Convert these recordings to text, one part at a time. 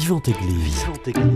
Vivante Église.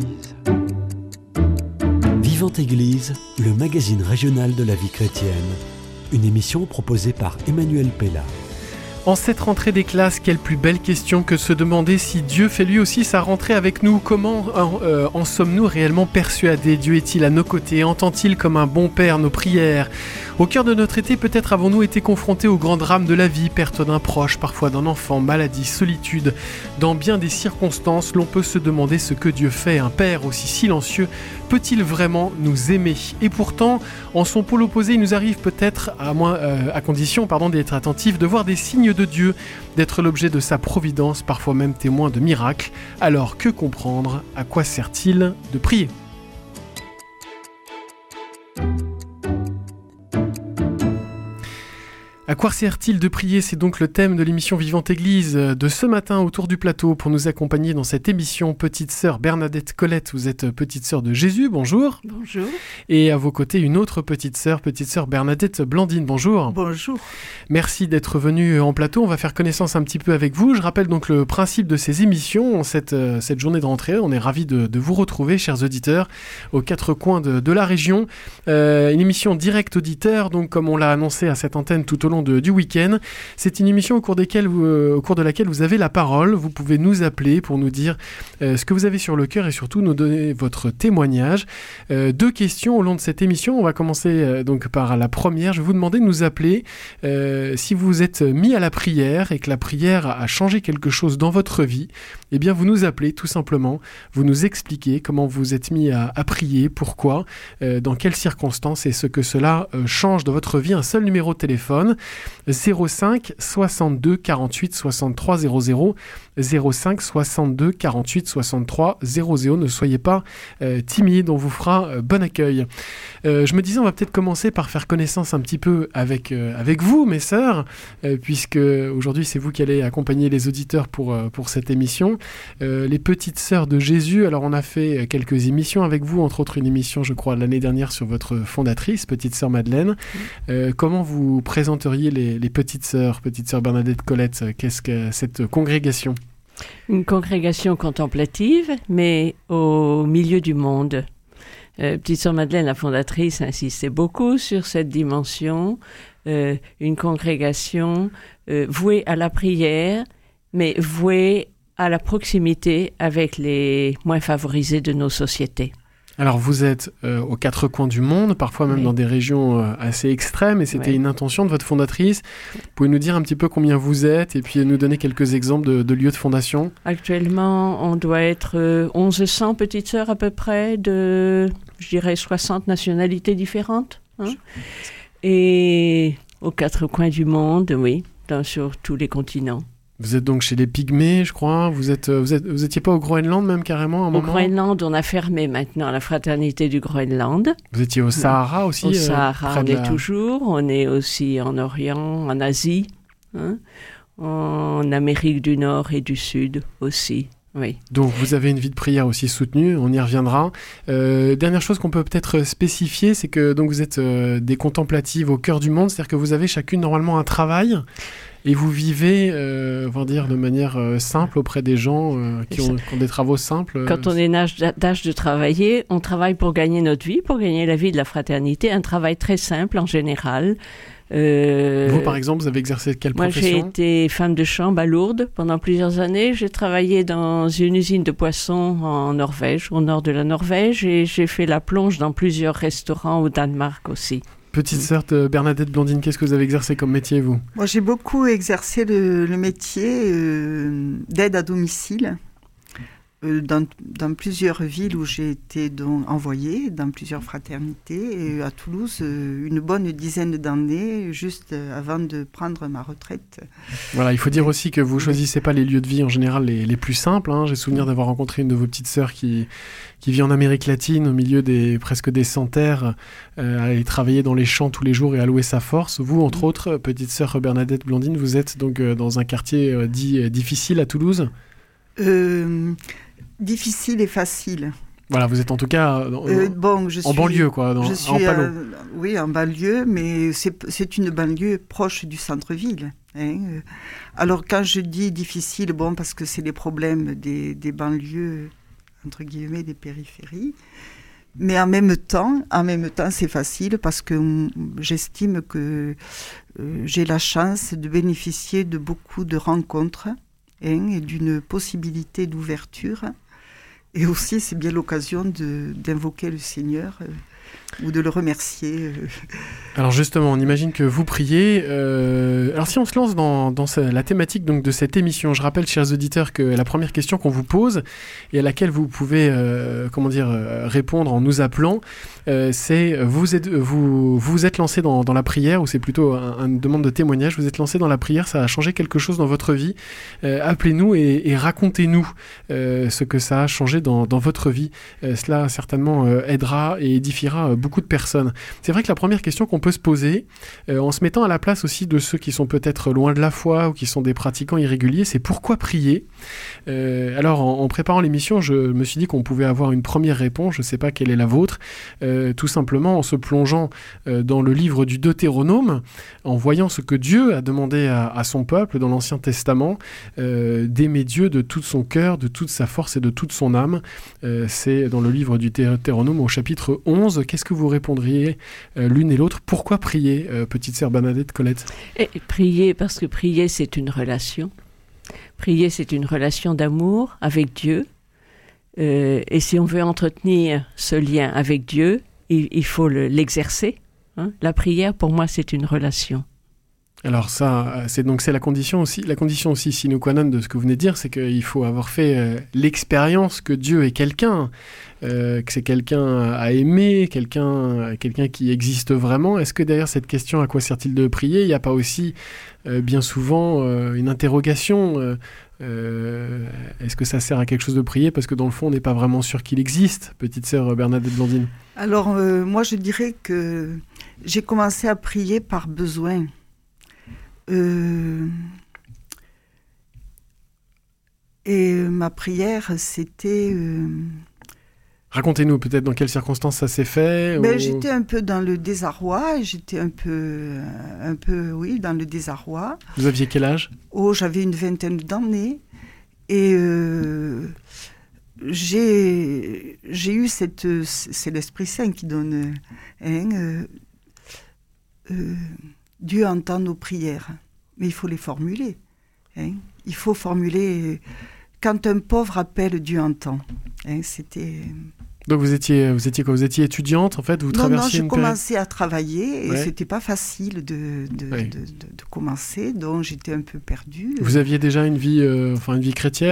Vivante Église, le magazine régional de la vie chrétienne. Une émission proposée par Emmanuel Pella. En cette rentrée des classes, quelle plus belle question que se demander si Dieu fait lui aussi sa rentrée avec nous. Comment en sommes-nous réellement persuadés ? Dieu est-il à nos côtés ? Entend-il comme un bon père nos prières ? Au cœur de notre été, peut-être avons-nous été confrontés aux grands drames de la vie, perte d'un proche, parfois d'un enfant, maladie, solitude. Dans bien des circonstances, l'on peut se demander ce que Dieu fait. Un père aussi silencieux peut-il vraiment nous aimer ? Et pourtant, en son pôle opposé, il nous arrive peut-être, à condition d'être attentif, de voir des signes de Dieu, d'être l'objet de sa providence, parfois même témoin de miracles. Alors que comprendre ? À quoi sert-il de prier ? À quoi sert-il de prier ? C'est donc le thème de l'émission Vivante Église de ce matin autour du plateau. Pour nous accompagner dans cette émission, petite sœur Bernadette Colette, vous êtes petite sœur de Jésus, bonjour. Bonjour. Et à vos côtés, une autre petite sœur Bernadette Blandine, bonjour. Bonjour. Merci d'être venue en plateau, on va faire connaissance un petit peu avec vous. Je rappelle donc le principe de ces émissions, cette journée de rentrée. On est ravis de vous retrouver, chers auditeurs, aux quatre coins de la région. Une émission directe auditeur, donc comme on l'a annoncé à cette antenne tout au long du week-end. C'est une émission au cours de laquelle vous avez la parole. Vous pouvez nous appeler pour nous dire ce que vous avez sur le cœur et surtout nous donner votre témoignage. Deux questions au long de cette émission. On va commencer donc par la première. Je vais vous demander de nous appeler si vous êtes mis à la prière et que la prière a changé quelque chose dans votre vie. Eh bien, vous nous appelez tout simplement. Vous nous expliquez comment vous êtes mis à prier, pourquoi, dans quelles circonstances et ce que cela change dans votre vie. Un seul numéro de téléphone. 05 62 48 63 00 05 62 48 63 00. Ne soyez pas timide, on vous fera bon accueil. Je me disais, on va peut-être commencer par faire connaissance un petit peu avec vous, mes sœurs, puisque aujourd'hui c'est vous qui allez accompagner les auditeurs pour cette émission. Les petites sœurs de Jésus, alors on a fait quelques émissions avec vous, entre autres une émission, je crois, l'année dernière sur votre fondatrice, petite sœur Madeleine. Comment vous présenteriez les petites sœurs Bernadette Colette, qu'est-ce que cette congrégation ? Une congrégation contemplative, mais au milieu du monde. Petite sœur Madeleine, la fondatrice, insistait beaucoup sur cette dimension. Une congrégation vouée à la prière, mais vouée à la proximité avec les moins favorisés de nos sociétés. Alors vous êtes aux quatre coins du monde, parfois même dans des régions assez extrêmes, et c'était une intention de votre fondatrice. Vous pouvez nous dire un petit peu combien vous êtes et puis nous donner quelques exemples de lieux de fondation ? Actuellement, on doit être 1100 petites sœurs à peu près, de, je dirais, 60 nationalités différentes. Et aux quatre coins du monde, sur tous les continents. Vous êtes donc chez les Pygmées, je crois. Vous étiez pas au Groenland même carrément à un moment ? Au Groenland, on a fermé maintenant la fraternité du Groenland. Vous étiez au Sahara aussi ? Au Sahara, on est toujours. On est aussi en Orient, en Asie, en Amérique du Nord et du Sud aussi. Oui. Donc vous avez une vie de prière aussi soutenue, on y reviendra. Dernière chose qu'on peut peut-être spécifier, c'est que donc vous êtes des contemplatives au cœur du monde, c'est-à-dire que vous avez chacune normalement un travail et vous vivez, on va dire, de manière simple auprès des gens qui ont des travaux simples. Quand on est d'âge de travailler, on travaille pour gagner notre vie, pour gagner la vie de la fraternité, un travail très simple en général. Vous, par exemple, vous avez exercé quelle profession ? Moi, j'ai été femme de chambre à Lourdes pendant plusieurs années. J'ai travaillé dans une usine de poissons en Norvège, au nord de la Norvège, et j'ai fait la plonge dans plusieurs restaurants au Danemark aussi. Petite sœur de Bernadette Blandine, qu'est-ce que vous avez exercé comme métier, vous ? Moi, j'ai beaucoup exercé le métier d'aide à domicile. Dans plusieurs villes où j'ai été donc envoyée, dans plusieurs fraternités, et à Toulouse, une bonne dizaine d'années, juste avant de prendre ma retraite. Voilà, il faut dire aussi que vous choisissez pas les lieux de vie en général les plus simples. J'ai souvenir d'avoir rencontré une de vos petites sœurs qui vit en Amérique latine, au milieu presque des sans-terres, à aller travailler dans les champs tous les jours et à louer sa force. Vous, entre autres, petite sœur Bernadette Blandine, vous êtes donc dans un quartier dit difficile à Toulouse ? Difficile et facile. Voilà, vous êtes en tout cas en banlieue, quoi, en Palo. Oui, en banlieue, mais c'est une banlieue proche du centre-ville. Alors quand je dis difficile, parce que c'est les problèmes des banlieues, entre guillemets, des périphéries. Mais en même temps, c'est facile parce que j'estime que j'ai la chance de bénéficier de beaucoup de rencontres et d'une possibilité d'ouverture. Et aussi, c'est bien l'occasion d'invoquer le Seigneur ou de le remercier. Alors justement, on imagine que vous priez. Alors si on se lance dans la thématique donc, de cette émission, je rappelle, chers auditeurs, que la première question qu'on vous pose et à laquelle vous pouvez répondre en nous appelant, c'est vous êtes lancé dans la prière, ou c'est plutôt une demande de témoignage, vous êtes lancé dans la prière, ça a changé quelque chose dans votre vie. Appelez-nous et racontez-nous ce que ça a changé dans votre vie. Cela certainement aidera et édifiera beaucoup de personnes. C'est vrai que la première question qu'on peut se poser, en se mettant à la place aussi de ceux qui sont peut-être loin de la foi ou qui sont des pratiquants irréguliers, c'est pourquoi prier ? Alors en préparant l'émission, je me suis dit qu'on pouvait avoir une première réponse, je ne sais pas quelle est la vôtre, tout simplement en se plongeant dans le livre du Deutéronome, en voyant ce que Dieu a demandé à son peuple dans l'Ancien Testament, d'aimer Dieu de tout son cœur, de toute sa force et de toute son âme. C'est dans le livre du Deutéronome au chapitre 11. Qu'est-ce que vous répondriez l'une et l'autre ? Pourquoi prier, petite sœur Bernadette Colette ? Prier, parce que prier, c'est une relation. Prier, c'est une relation d'amour avec Dieu. Et si on veut entretenir ce lien avec Dieu, il faut l'exercer. La prière, pour moi, c'est une relation. Alors ça, c'est la condition aussi sine qua non de ce que vous venez de dire, c'est qu'il faut avoir fait l'expérience que Dieu est quelqu'un, que c'est quelqu'un à aimer, quelqu'un qui existe vraiment. Est-ce que derrière cette question, à quoi sert-il de prier, il n'y a pas aussi bien souvent une interrogation est-ce que ça sert à quelque chose de prier parce que dans le fond on n'est pas vraiment sûr qu'il existe, petite sœur Bernadette Blandine? Alors moi je dirais que j'ai commencé à prier par besoin. Et ma prière, c'était... Racontez-nous peut-être dans quelles circonstances ça s'est fait. J'étais un peu dans le désarroi, oui, dans le désarroi. Vous aviez quel âge ? J'avais une vingtaine d'années. Et j'ai eu c'est l'Esprit Saint qui donne... Dieu entend nos prières, mais il faut les formuler. Il faut formuler... Quand un pauvre appelle, Dieu entend. C'était... Donc vous étiez quoi ? Vous étiez étudiante en fait ? Vous traversiez je commençais à travailler et c'était pas facile de commencer, donc j'étais un peu perdue. Vous aviez déjà une vie chrétienne ?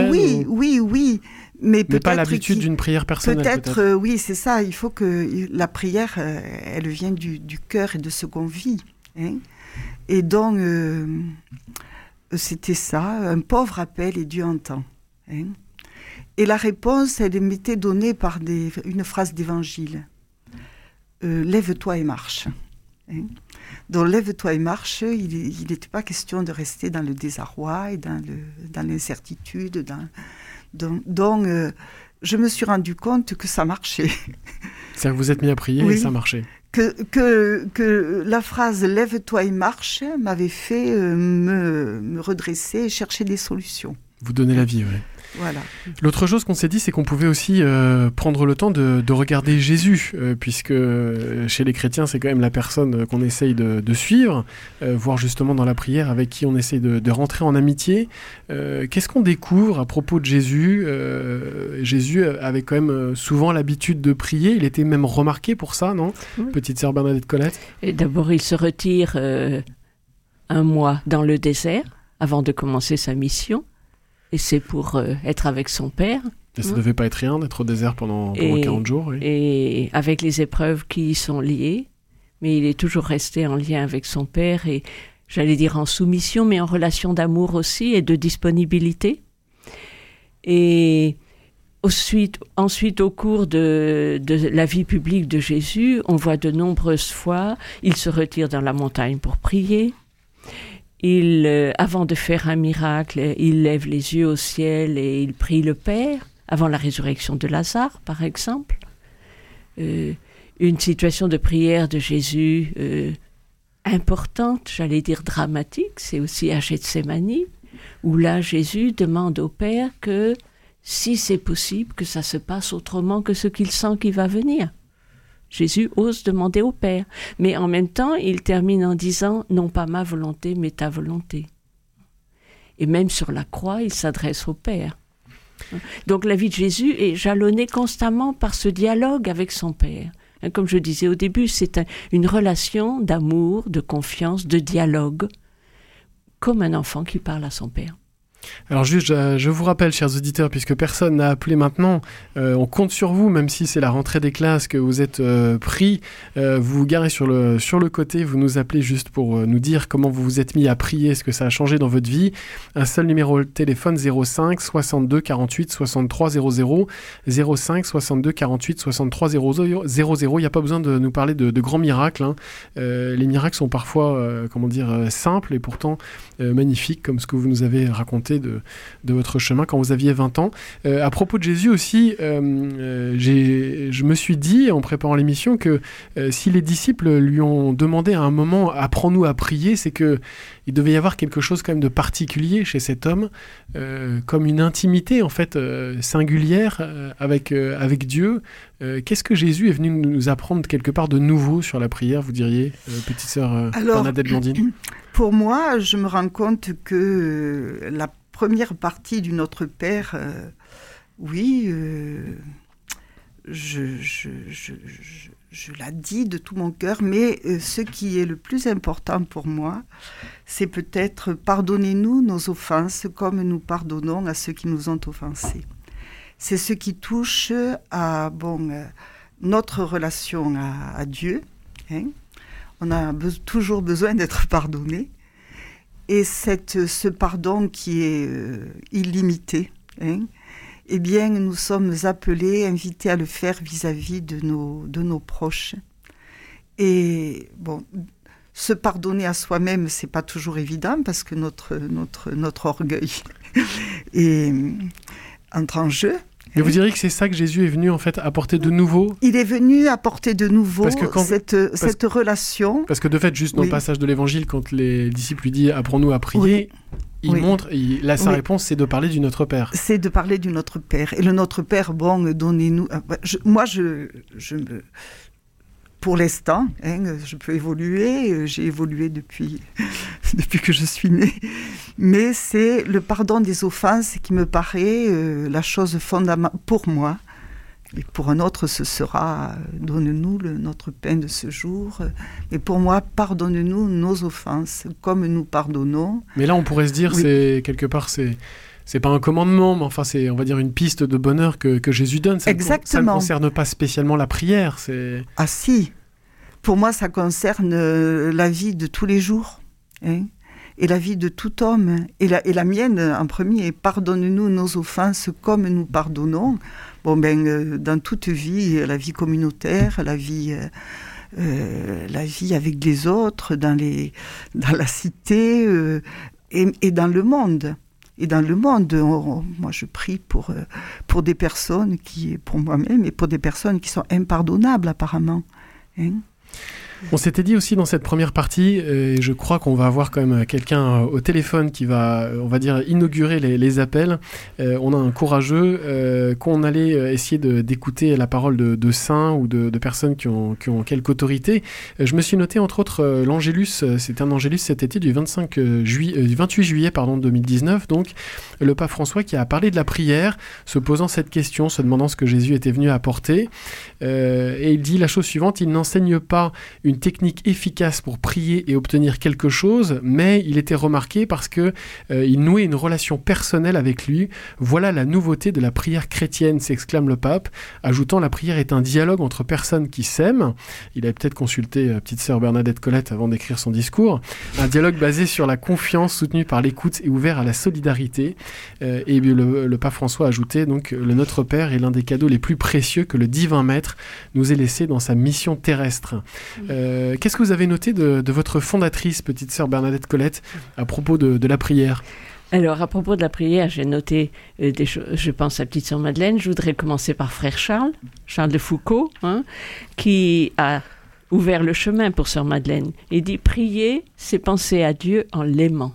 Oui, mais pas l'habitude d'une prière personnelle. Peut-être. Oui, c'est ça. Il faut que la prière, elle vient du cœur et de ce qu'on vit. Et donc c'était ça. Un pauvre appelle et Dieu entend. Et la réponse, elle m'était donnée par une phrase d'évangile. Lève-toi et marche. Donc lève-toi et marche, il n'était pas question de rester dans le désarroi et dans l'incertitude. Donc je me suis rendu compte que ça marchait. C'est-à-dire que vous êtes mis à prier et ça marchait. Que la phrase « lève-toi et marche » m'avait fait me redresser et chercher des solutions. Vous donnez la vie, oui. Voilà. L'autre chose qu'on s'est dit, c'est qu'on pouvait aussi prendre le temps de regarder Jésus, puisque chez les chrétiens, c'est quand même la personne qu'on essaye de suivre, voire justement dans la prière avec qui on essaye de rentrer en amitié. Qu'est-ce qu'on découvre à propos de Jésus ? Jésus avait quand même souvent l'habitude de prier, il était même remarqué pour ça, non ? Oui. Petite sœur Bernadette Colette. Et d'abord, il se retire 1 mois dans le désert avant de commencer sa mission. Et c'est pour être avec son père. Et ça ne devait pas être rien d'être au désert pendant 40 jours. Oui. Et avec les épreuves qui y sont liées. Mais il est toujours resté en lien avec son père. Et j'allais dire en soumission, mais en relation d'amour aussi et de disponibilité. Et ensuite au cours de la vie publique de Jésus, on voit de nombreuses fois, il se retire dans la montagne pour prier. Avant de faire un miracle, il lève les yeux au ciel et il prie le Père, avant la résurrection de Lazare, par exemple. Une situation de prière de Jésus importante, j'allais dire dramatique, c'est aussi à Gethsémani, où là Jésus demande au Père que, si c'est possible, que ça se passe autrement que ce qu'il sent qui va venir. Jésus ose demander au Père, mais en même temps, il termine en disant « Non pas ma volonté, mais ta volonté ». Et même sur la croix, il s'adresse au Père. Donc la vie de Jésus est jalonnée constamment par ce dialogue avec son Père. Comme je disais au début, c'est une relation d'amour, de confiance, de dialogue, comme un enfant qui parle à son Père. Alors juste, je vous rappelle, chers auditeurs, puisque personne n'a appelé maintenant, on compte sur vous, même si c'est la rentrée des classes, que vous êtes pris, vous vous garez sur le côté, vous nous appelez juste pour nous dire comment vous vous êtes mis à prier, ce que ça a changé dans votre vie. Un seul numéro de téléphone, 05 62 48 63 00, 05 62 48 63 00. Il n'y a pas besoin de nous parler de grands miracles, hein. Les miracles sont parfois, simples et pourtant magnifiques, comme ce que vous nous avez raconté de votre chemin quand vous aviez 20 ans. À propos de Jésus aussi, je me suis dit en préparant l'émission que si les disciples lui ont demandé à un moment « Apprends-nous à prier », c'est qu'il devait y avoir quelque chose quand même de particulier chez cet homme, comme une intimité en fait singulière avec Dieu. Qu'est-ce que Jésus est venu nous apprendre quelque part de nouveau sur la prière, vous diriez, petite sœur Bernadette Blandine? Pour moi, je me rends compte que la première partie du Notre Père, je la dis de tout mon cœur, mais ce qui est le plus important pour moi, c'est peut-être « Pardonnez-nous nos offenses comme nous pardonnons à ceux qui nous ont offensés ». C'est ce qui touche à notre relation à Dieu, hein. On a toujours besoin d'être pardonné. Et ce pardon qui est illimité, hein, eh bien, nous sommes appelés, invités à le faire vis-à-vis de nos proches. Et se pardonner à soi-même, c'est pas toujours évident parce que notre orgueil entre en jeu. Mais vous diriez que c'est ça que Jésus est venu en fait apporter de nouveau? Il est venu apporter de nouveau cette relation. Parce que de fait, juste dans le passage de l'Évangile, quand les disciples lui disent « Apprends-nous à prier », sa réponse, c'est de parler du Notre Père. C'est de parler du Notre Père. Et le Notre Père, donnez-nous... Pour l'instant, je peux évoluer, j'ai évolué depuis que je suis née, mais c'est le pardon des offenses qui me paraît la chose fondamentale pour moi. Et pour un autre, ce sera « Donne-nous notre pain de ce jour ». Et pour moi, pardonne-nous nos offenses comme nous pardonnons. Mais là, on pourrait se dire, c'est quelque part, c'est pas un commandement, mais enfin, c'est, on va dire, une piste de bonheur que Jésus donne. Exactement. Ça ne concerne pas spécialement la prière. Ah si. Pour moi, ça concerne la vie de tous les jours, hein, et la vie de tout homme, et la mienne en premier. Pardonne-nous nos offenses comme nous pardonnons. Dans toute vie, la vie communautaire, la vie avec les autres, dans la cité et dans le monde. Et dans le monde, moi je prie pour des personnes pour moi-même, et pour des personnes qui sont impardonnables apparemment. Hein. On s'était dit aussi dans cette première partie, et je crois qu'on va avoir quand même quelqu'un au téléphone qui va, on va dire, inaugurer les appels. On a un courageux, qu'on allait essayer d'écouter la parole de saints ou de personnes qui ont quelque autorité. Je me suis noté entre autres l'Angélus, c'était un Angélus cet été du 28 juillet 2019, donc le pape François qui a parlé de la prière, se posant cette question, se demandant ce que Jésus était venu apporter. Et il dit la chose suivante: il n'enseigne pas une technique efficace pour prier et obtenir quelque chose, mais il était remarqué parce que il nouait une relation personnelle avec lui. Voilà la nouveauté de la prière chrétienne, s'exclame le pape, ajoutant: la prière est un dialogue entre personnes qui s'aiment. Il avait peut-être consulté petite sœur Bernadette Colette avant d'écrire son discours. Un dialogue basé sur la confiance, soutenu par l'écoute et ouvert à la solidarité. Et le pape François a ajouté donc: le Notre Père est l'un des cadeaux les plus précieux que le divin Maître nous ait laissé dans sa mission terrestre. Qu'est-ce que vous avez noté de votre fondatrice, petite sœur Bernadette Colette, à propos de la prière? Alors, à propos de la prière, j'ai noté des choses. Je pense à petite sœur Madeleine. Je voudrais commencer par frère Charles de Foucault, qui a ouvert le chemin pour sœur Madeleine. Il dit, prier, c'est penser à Dieu en l'aimant.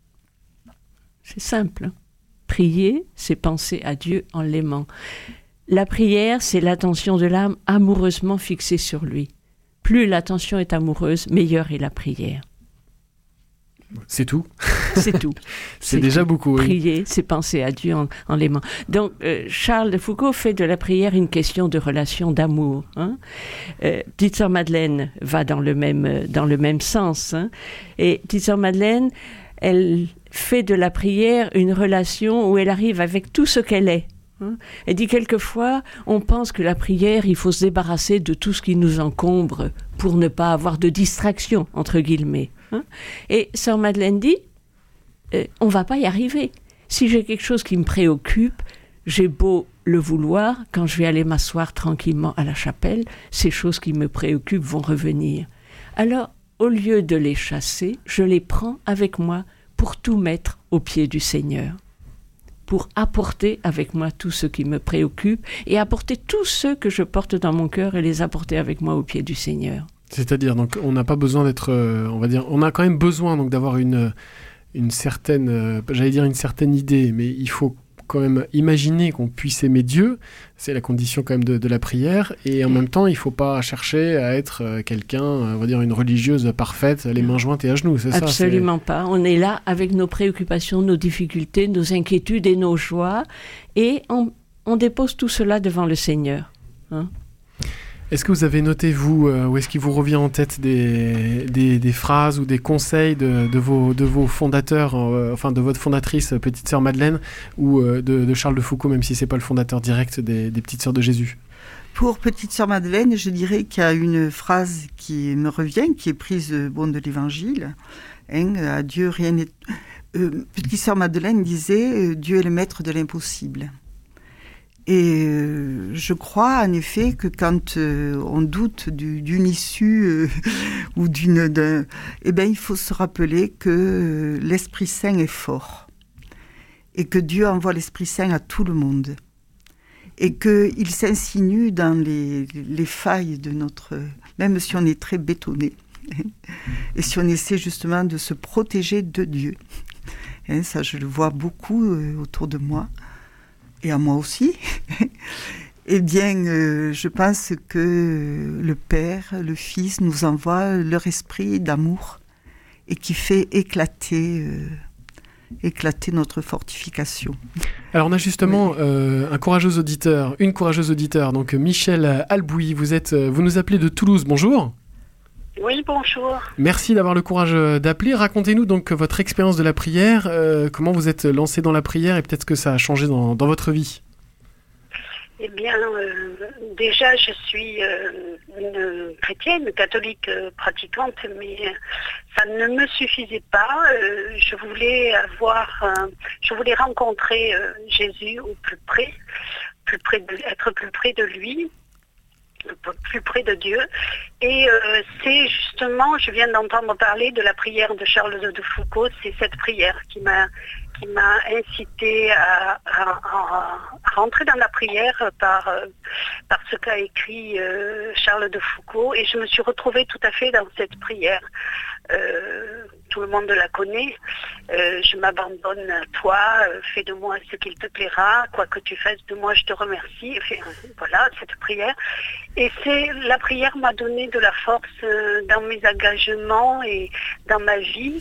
C'est simple. Hein? Prier, c'est penser à Dieu en l'aimant. La prière, c'est l'attention de l'âme amoureusement fixée sur lui. Plus l'attention est amoureuse, meilleure est la prière. C'est tout. C'est tout. C'est déjà tout. beaucoup. Oui. Prier, c'est penser à Dieu en l'aimant. Donc, Charles de Foucauld fait de la prière une question de relation d'amour. Hein. Petite sœur Madeleine va dans le même sens. Hein. Et petite sœur Madeleine, elle fait de la prière une relation où elle arrive avec tout ce qu'elle est. Hein. Elle dit quelquefois, on pense que la prière, il faut se débarrasser de tout ce qui nous encombre pour ne pas avoir de distraction, entre guillemets. Hein. Et sœur Madeleine dit, on va pas y arriver. Si j'ai quelque chose qui me préoccupe, j'ai beau le vouloir, quand je vais aller m'asseoir tranquillement à la chapelle, ces choses qui me préoccupent vont revenir. Alors, au lieu de les chasser, je les prends avec moi pour tout mettre aux pieds du Seigneur. Pour apporter avec moi tout ce qui me préoccupe et apporter tous ceux que je porte dans mon cœur et les apporter avec moi aux pieds du Seigneur. C'est-à-dire, donc, on n'a pas besoin d'être, on va dire, on a quand même besoin donc d'avoir une certaine, j'allais dire une certaine idée, mais il faut quand même imaginer qu'on puisse aimer Dieu, c'est la condition quand même de la prière, et en même temps, il ne faut pas chercher à être quelqu'un, on va dire une religieuse parfaite, les mains jointes et à genoux, c'est ça? Absolument pas. On est là avec nos préoccupations, nos difficultés, nos inquiétudes et nos joies, et on dépose tout cela devant le Seigneur. Hein? Est-ce que vous avez noté, vous, ou est-ce qu'il vous revient en tête des phrases ou des conseils de vos fondateurs, enfin de votre fondatrice, Petite Sœur Madeleine, ou de Charles de Foucauld, même si ce n'est pas le fondateur direct des Petites Sœurs de Jésus? Pour Petite Sœur Madeleine, je dirais qu'il y a une phrase qui me revient, qui est prise de l'Évangile. Hein, à Dieu, rien n'est... Petite Sœur Madeleine disait « Dieu est le maître de l'impossible ». Et je crois en effet que quand on doute d'une issue ou eh ben, il faut se rappeler que l'Esprit Saint est fort et que Dieu envoie l'Esprit Saint à tout le monde et qu'il s'insinue dans les failles de notre... Même si on est très bétonné et si on essaie justement de se protéger de Dieu. Hein, ça, je le vois beaucoup autour de moi. Et à moi aussi, eh bien, je pense que le Père, le Fils nous envoie leur esprit d'amour et qui fait éclater notre fortification. Alors on a justement une courageuse auditeur, donc Michel Albouy, vous nous appelez de Toulouse, bonjour. Oui, bonjour. Merci d'avoir le courage d'appeler. Racontez-nous donc votre expérience de la prière, comment vous êtes lancé dans la prière et peut-être que ça a changé dans votre vie. Eh bien, déjà, je suis une chrétienne, catholique pratiquante, mais ça ne me suffisait pas. Je voulais rencontrer Jésus au plus près, être plus près de lui, plus près de Dieu. Et c'est justement, je viens d'entendre parler de la prière de Charles de Foucauld, c'est cette prière qui m'a incité à rentrer dans la prière par ce qu'a écrit Charles de Foucauld, et je me suis retrouvée tout à fait dans cette prière. Tout le monde la connaît. Je m'abandonne à toi, fais de moi ce qu'il te plaira, quoi que tu fasses de moi, je te remercie. Voilà, cette prière. Et la prière m'a donné de la force dans mes engagements et dans ma vie.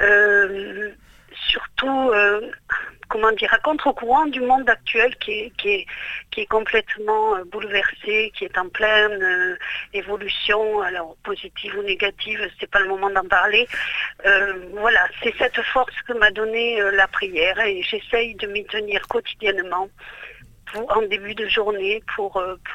Surtout, à contre-courant du monde actuel qui est complètement bouleversé, qui est en pleine évolution, alors positive ou négative, c'est pas le moment d'en parler. Voilà, c'est cette force que m'a donnée la prière, et j'essaye de m'y tenir quotidiennement en début de journée pour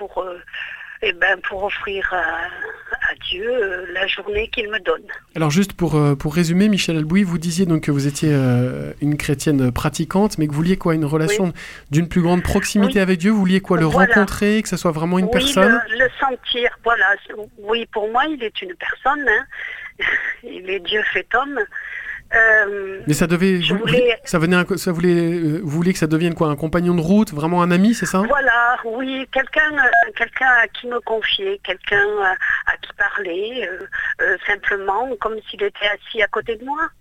offrir à Dieu la journée qu'il me donne. Alors juste pour résumer, Michel Albouy, vous disiez donc que vous étiez une chrétienne pratiquante, mais que vous vouliez quoi, une relation d'une plus grande proximité avec Dieu, vous vouliez quoi, le rencontrer, que ce soit vraiment une personne? Le sentir, voilà. Oui, pour moi, il est une personne, hein. Il est Dieu fait homme. Mais ça devait, vous vouliez que ça devienne quoi, un compagnon de route, vraiment un ami, c'est ça? Voilà, oui, quelqu'un à qui me confier, quelqu'un à qui parler, simplement comme s'il était assis à côté de moi.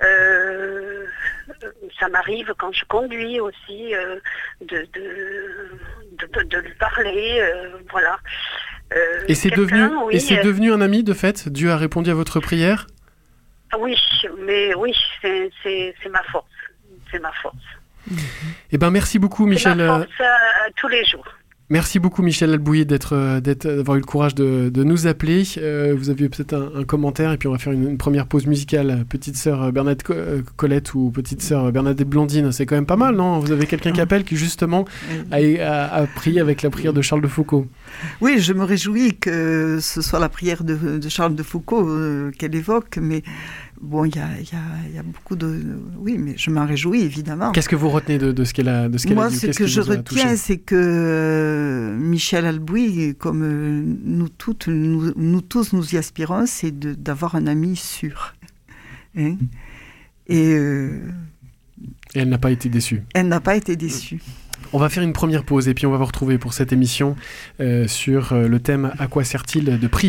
Ça m'arrive quand je conduis aussi de lui parler, voilà. Et c'est devenu un ami de fait? Dieu a répondu à votre prière? Oui, mais oui, c'est ma force. C'est ma force. Eh ben, merci beaucoup, Michel. C'est ma force tous les jours. Merci beaucoup, Michel Albouy, d'avoir eu le courage de nous appeler. Vous aviez peut-être un commentaire, et puis on va faire une première pause musicale. Petite sœur Bernadette Colette ou petite sœur Bernadette Blandine, c'est quand même pas mal, non? Vous avez quelqu'un qui appelle, qui justement a prié avec la prière de Charles de Foucauld. Oui, je me réjouis que ce soit la prière de Charles de Foucauld qu'elle évoque, mais bon, il y a beaucoup de... Oui, mais je m'en réjouis, évidemment. Qu'est-ce que vous retenez de ce qu'elle a dit? Moi, ce que je retiens, c'est que Michel Albouy, comme nous tous, nous y aspirons, c'est d'avoir un ami sûr. Hein? Et elle n'a pas été déçue. Elle n'a pas été déçue. On va faire une première pause, et puis on va vous retrouver pour cette émission sur le thème « À quoi sert-il de prier ?»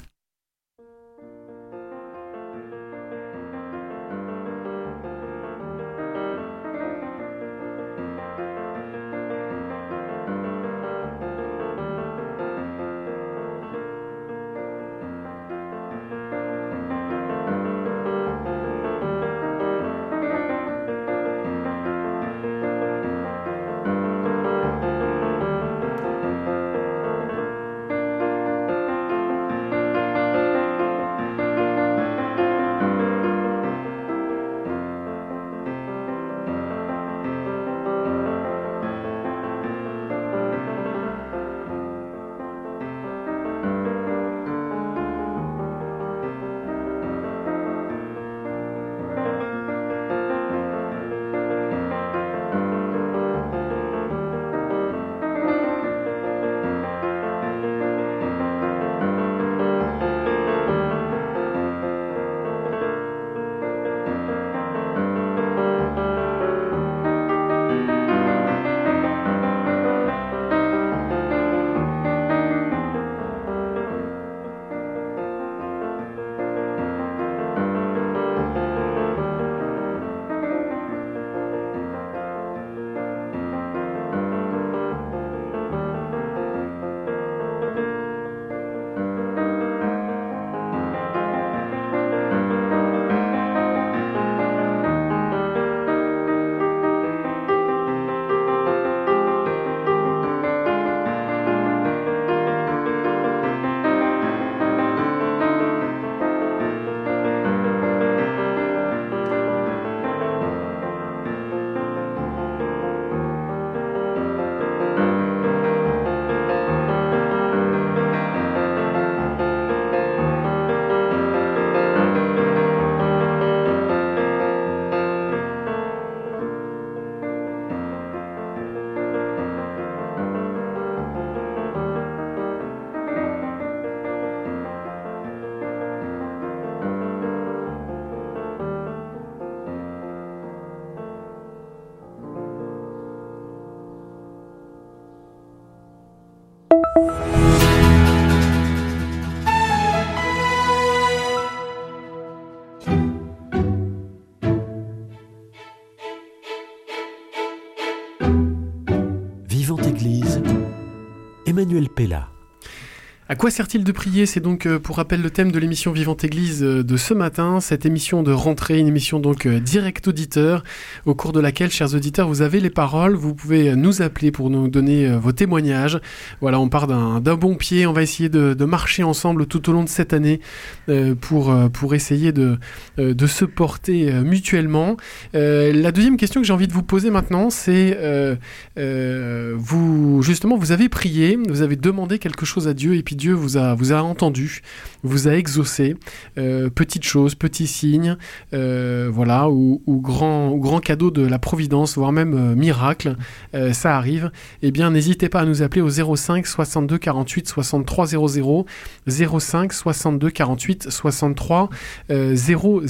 Vivante Église, Emmanuel Pella. À quoi sert-il de prier? C'est donc, pour rappel, le thème de l'émission Vivante Église de ce matin, cette émission de rentrée, une émission donc direct auditeur, au cours de laquelle, chers auditeurs, vous avez les paroles, vous pouvez nous appeler pour nous donner vos témoignages. Voilà, on part d'un bon pied, on va essayer de marcher ensemble tout au long de cette année pour essayer de se porter mutuellement. La deuxième question que j'ai envie de vous poser maintenant, c'est vous avez prié, vous avez demandé quelque chose à Dieu, et puis Dieu vous a entendu, vous a exaucé, petite chose, petit signe, voilà, ou grand cadeau de la providence, voire même miracle, ça arrive. Eh bien, n'hésitez pas à nous appeler au 05 62 48 63 00, 05 62 48 63 00.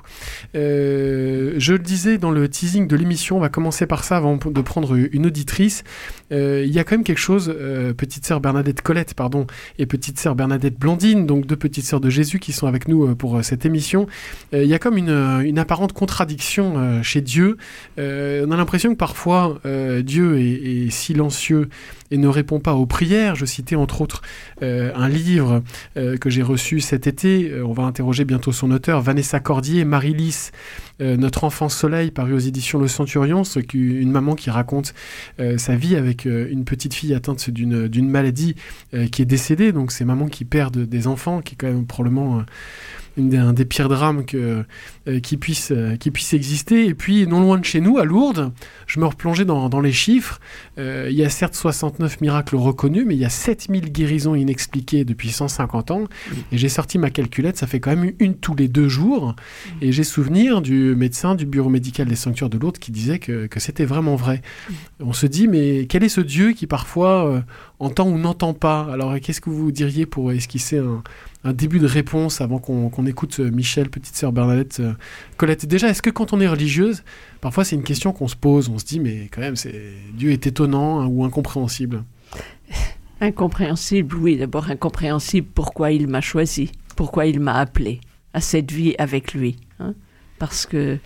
Je le disais dans le teasing de l'émission, on va commencer par ça avant de prendre une auditrice. Il y a quand même quelque chose, petite sœur Bernadette Colette, et petite sœur Bernadette Blandine, donc deux petites sœurs de Jésus qui sont avec nous pour cette émission. Il y a comme une apparente contradiction chez Dieu. On a l'impression que parfois Dieu est silencieux et ne répond pas aux prières. Je citais entre autres un livre que j'ai reçu cet été. On va interroger bientôt son auteur, Vanessa Cordier, Marie-Lys, Notre enfant soleil, paru aux éditions Le Centurion, une maman qui raconte sa vie avec une petite fille atteinte d'une maladie qui est décédée. Donc c'est maman qui perd des enfants, qui est quand même probablement un des pires drames qui puisse exister. Et puis, non loin de chez nous, à Lourdes, je me replongeais dans les chiffres. Il y a certes 69 miracles reconnus, mais il y a 7000 guérisons inexpliquées depuis 150 ans. Et j'ai sorti ma calculette, ça fait quand même une tous les 2 jours. Et j'ai souvenir du médecin du bureau médical des Sanctuaires de Lourdes qui disait que c'était vraiment vrai. On se dit, mais quel est ce Dieu qui parfois entend ou n'entend pas? Alors, qu'est-ce que vous diriez pour esquisser un début de réponse avant qu'on écoute Michel, petite sœur Bernadette Colette? Déjà, est-ce que quand on est religieuse, parfois c'est une question qu'on se pose, on se dit mais quand même Dieu est étonnant ou incompréhensible? Incompréhensible, oui. D'abord incompréhensible pourquoi il m'a choisi, pourquoi il m'a appelé à cette vie avec lui. Parce que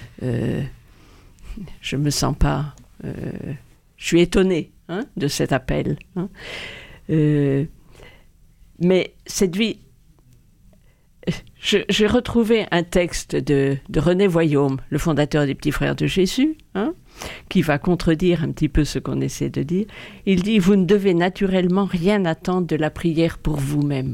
je me sens pas... je suis étonnée de cet appel. Mais cette vie... J'ai retrouvé un texte de René Voyaume, le fondateur des Petits Frères de Jésus, qui va contredire un petit peu ce qu'on essaie de dire. Il dit « Vous ne devez naturellement rien attendre de la prière pour vous-même.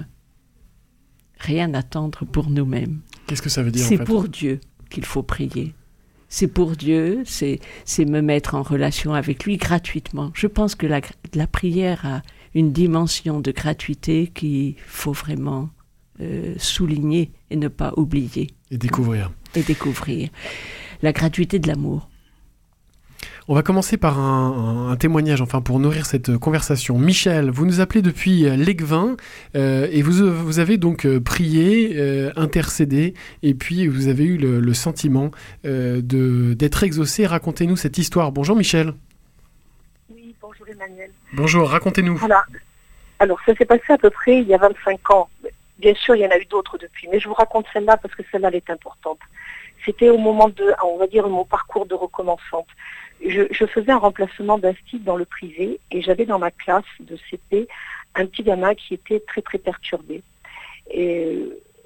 Rien attendre pour nous-mêmes. » Qu'est-ce que ça veut dire en fait ? C'est pour Dieu qu'il faut prier. C'est pour Dieu, c'est me mettre en relation avec lui gratuitement. Je pense que la prière a une dimension de gratuité qu'il faut vraiment souligner et ne pas oublier. Et découvrir. La gratuité de l'amour. On va commencer par un témoignage, pour nourrir cette conversation. Michel, vous nous appelez depuis l'Éguevin et vous avez donc prié, intercédé, et puis vous avez eu le sentiment d'être exaucé. Racontez-nous cette histoire. Bonjour Michel. Oui, bonjour Emmanuel. Bonjour, racontez-nous. Voilà. Alors, ça s'est passé à peu près il y a 25 ans. Bien sûr, il y en a eu d'autres depuis, mais je vous raconte celle-là parce que celle-là, elle est importante. C'était au moment de, on va dire, mon parcours de recommençante. Je faisais un remplacement d'un style dans le privé et j'avais dans ma classe de CP un petit gamin qui était très très perturbé. Et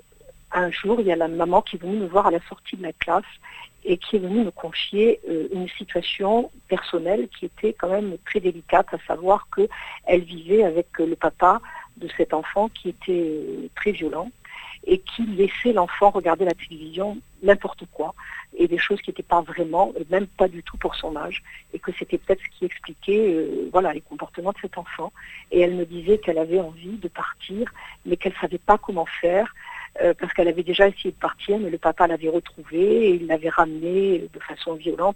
un jour, il y a la maman qui est venue me voir à la sortie de la classe et qui est venue me confier une situation personnelle qui était quand même très délicate, à savoir qu'elle vivait avec le papa de cet enfant qui était très violent et qui laissait l'enfant regarder la télévision n'importe quoi et des choses qui n'étaient pas vraiment, même pas du tout pour son âge, et que c'était peut-être ce qui expliquait les comportements de cet enfant. Et elle me disait qu'elle avait envie de partir, mais qu'elle ne savait pas comment faire, parce qu'elle avait déjà essayé de partir, mais le papa l'avait retrouvée et il l'avait ramenée de façon violente.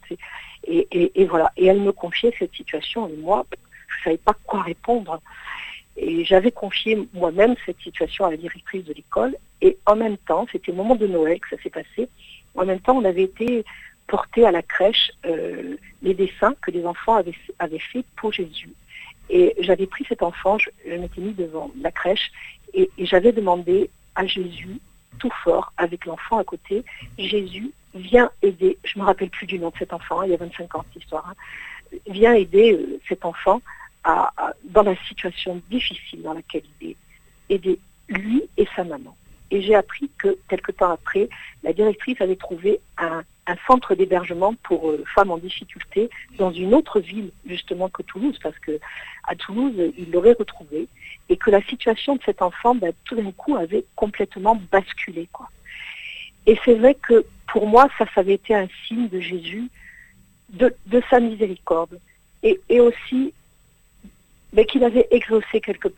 Et voilà. Et elle me confiait cette situation, et moi, je ne savais pas quoi répondre. Et j'avais confié moi-même cette situation à la directrice de l'école. Et en même temps, c'était au moment de Noël que ça s'est passé, en même temps on avait été porté à la crèche les dessins que les enfants avaient faits pour Jésus. Et j'avais pris cet enfant, je m'étais mis devant la crèche et j'avais demandé à Jésus, tout fort, avec l'enfant à côté, Jésus, viens aider, je ne me rappelle plus du nom de cet enfant, il y a 25 ans cette histoire, viens aider cet enfant dans la situation difficile dans laquelle il est, aider lui et sa maman. Et j'ai appris que, quelque temps après, la directrice avait trouvé un centre d'hébergement pour femmes en difficulté dans une autre ville, justement, que Toulouse, parce qu'à Toulouse, il l'aurait retrouvé, et que la situation de cet enfant, tout d'un coup, avait complètement basculé, quoi. Et c'est vrai que, pour moi, ça avait été un signe de Jésus, de sa miséricorde, et aussi qu'il avait exaucé quelque part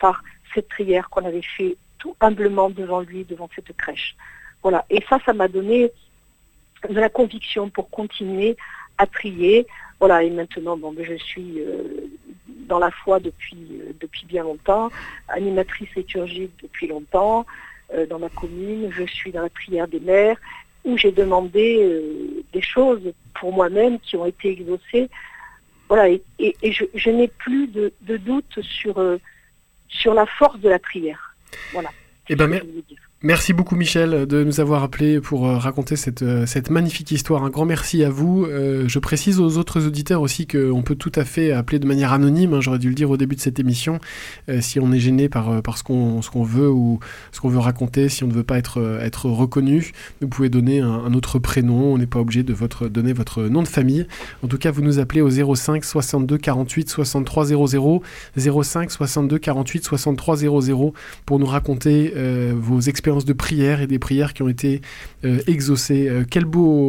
cette prière qu'on avait fait tout humblement devant lui, devant cette crèche. Voilà. Et ça m'a donné de la conviction pour continuer à prier. Voilà. Et maintenant, je suis dans la foi depuis bien longtemps, animatrice liturgique depuis longtemps dans ma commune. Je suis dans la prière des mères où j'ai demandé des choses pour moi-même qui ont été exaucées. Voilà. Et je n'ai plus de doute sur la force de la prière. Voilà. Merci beaucoup Michel de nous avoir appelés pour raconter cette magnifique histoire. Un grand merci à vous. Je précise aux autres auditeurs aussi qu'on peut tout à fait appeler de manière anonyme, hein, j'aurais dû le dire au début de cette émission, si on est gêné par ce qu'on veut ou ce qu'on veut raconter, si on ne veut pas être reconnu, vous pouvez donner un autre prénom, on n'est pas obligé de donner votre nom de famille. En tout cas, vous nous appelez au 05 62 48 63 00, 05 62 48 63 00 pour nous raconter vos expériences de prière et des prières qui ont été exaucées. Quel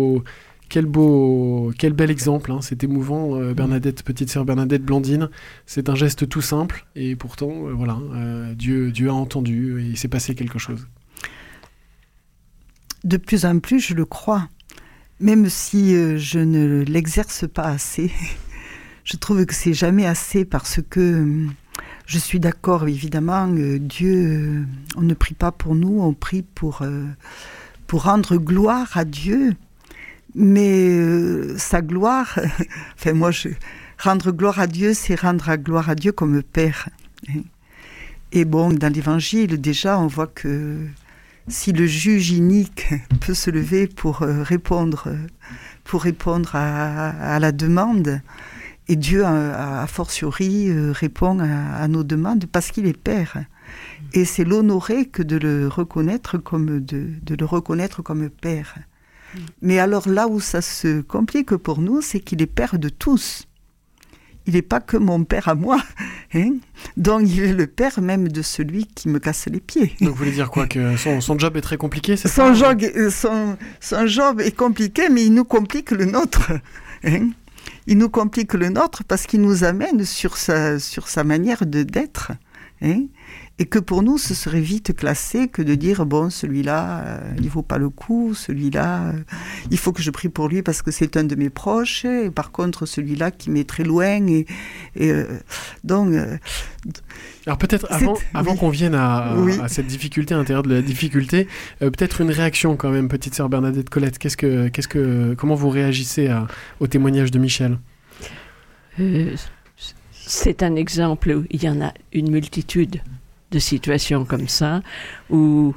bel exemple, hein. C'est émouvant, Bernadette, petite sœur Bernadette Blandine. C'est un geste tout simple et pourtant, Dieu a entendu et il s'est passé quelque chose. De plus en plus, je le crois, même si je ne l'exerce pas assez. Je trouve que c'est jamais assez parce que je suis d'accord, évidemment, Dieu, on ne prie pas pour nous, on prie pour rendre gloire à Dieu. Mais sa gloire, rendre gloire à Dieu, c'est rendre gloire à Dieu comme Père. Et dans l'Évangile, déjà, on voit que si le juge inique peut se lever pour répondre à la demande, et Dieu, a fortiori, répond à nos demandes parce qu'il est Père. Et c'est l'honorer que de le reconnaître comme Père. Mais alors là où ça se complique pour nous, c'est qu'il est Père de tous. Il n'est pas que mon Père à moi. Hein. Donc il est le Père même de celui qui me casse les pieds. Donc vous voulez dire quoi, que son job est très compliqué, c'est ça ? Son job est compliqué, mais il nous complique le nôtre. Hein. Il nous complique le nôtre parce qu'il nous amène sur sa manière d'être. Hein, et que pour nous, ce serait vite classé que de dire, celui-là, il ne vaut pas le coup, celui-là, il faut que je prie pour lui parce que c'est un de mes proches, et par contre, celui-là qui m'est très loin. Alors peut-être, avant qu'on vienne à cette difficulté, à l'intérieur de la difficulté, peut-être une réaction quand même, petite sœur Bernadette Colette. Comment vous réagissez au témoignage de Michel ? C'est un exemple où il y en a une multitude de situations comme ça, où